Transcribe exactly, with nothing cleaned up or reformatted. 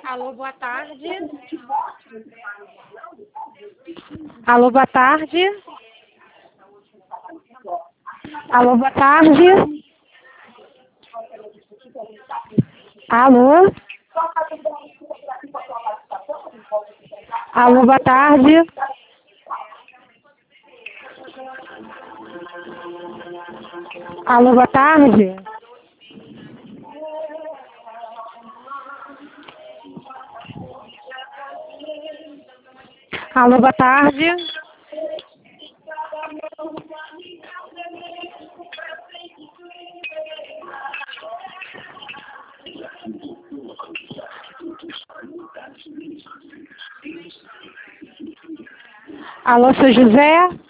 Alô, boa tarde. Alô, boa tarde. Alô, boa tarde. Alô. Alô, boa tarde. Alô, boa tarde. Alô, boa tarde. Alô, seu José?